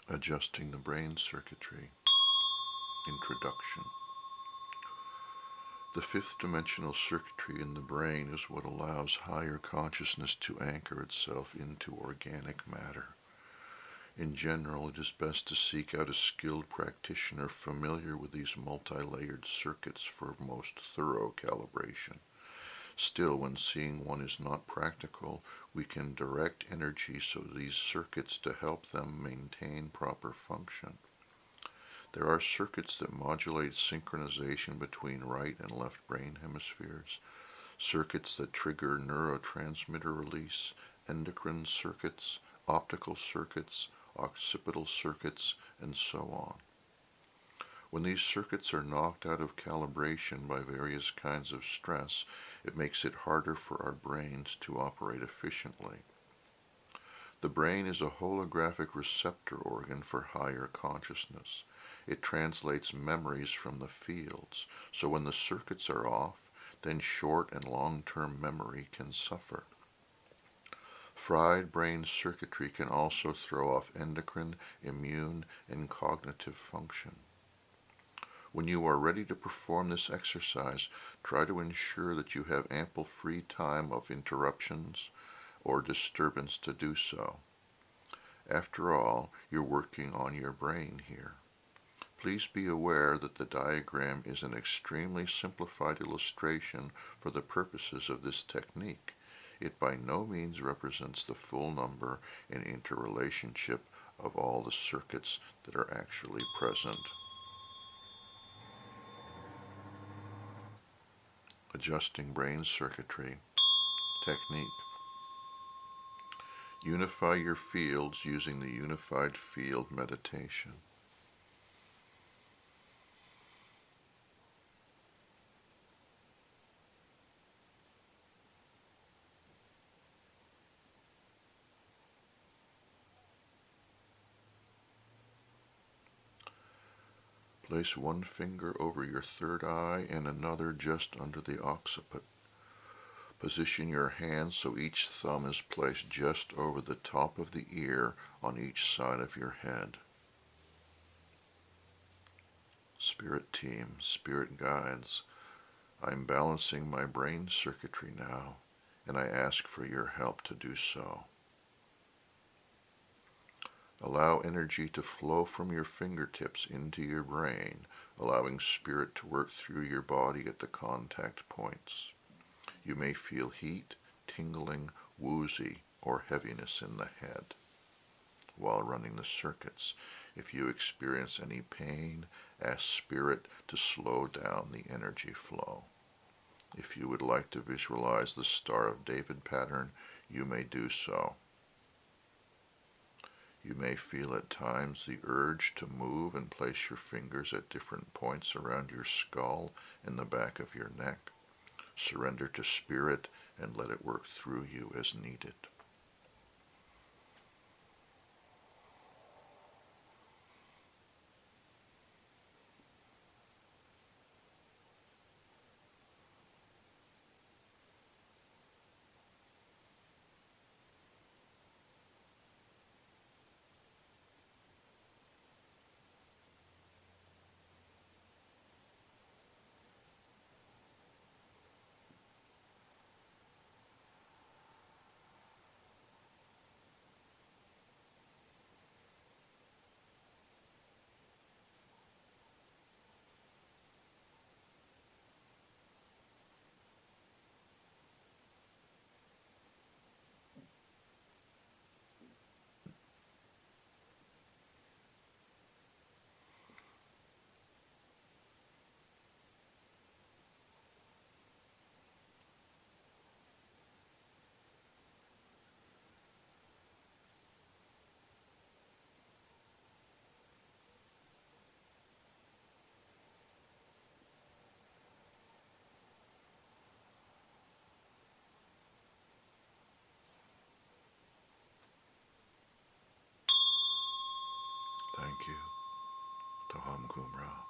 Adjusting the brain circuitry. Introduction. The fifth dimensional circuitry in the brain is what allows higher consciousness to anchor itself into organic matter. In general, it is best to seek out a skilled practitioner familiar with these multi-layered circuits for most thorough calibration. Still, when seeing one is not practical, we can direct energy so these circuits to help them maintain proper function. There are circuits that modulate synchronization between right and left brain hemispheres, circuits that trigger neurotransmitter release, endocrine circuits, optical circuits, occipital circuits, and so on. When these circuits are knocked out of calibration by various kinds of stress, it makes it harder for our brains to operate efficiently. The brain is a holographic receptor organ for higher consciousness. It translates memories from the fields, so when the circuits are off, then short and long-term memory can suffer. Fried brain circuitry can also throw off endocrine, immune, and cognitive function. When you are ready to perform this exercise, try to ensure that you have ample free time of interruptions or disturbance to do so. After all, you're working on your brain here. Please be aware that the diagram is an extremely simplified illustration for the purposes of this technique. It by no means represents the full number and interrelationship of all the circuits that are actually present. Adjusting brain circuitry. Technique. Unify your fields using the unified field meditation. Place one finger over your third eye and another just under the occiput. Position your hands so each thumb is placed just over the top of the ear on each side of your head. Spirit team, spirit guides, I'm balancing my brain circuitry now, and I ask for your help to do so. Allow energy to flow from your fingertips into your brain, allowing spirit to work through your body at the contact points. You may feel heat, tingling, woozy, or heaviness in the head while running the circuits. If you experience any pain, ask Spirit to slow down the energy flow. If you would like to visualize the Star of David pattern, you may do so. You may feel at times the urge to move and place your fingers at different points around your skull and the back of your neck. Surrender to Spirit and let it work through you as needed. Thank you. Taham Kumra.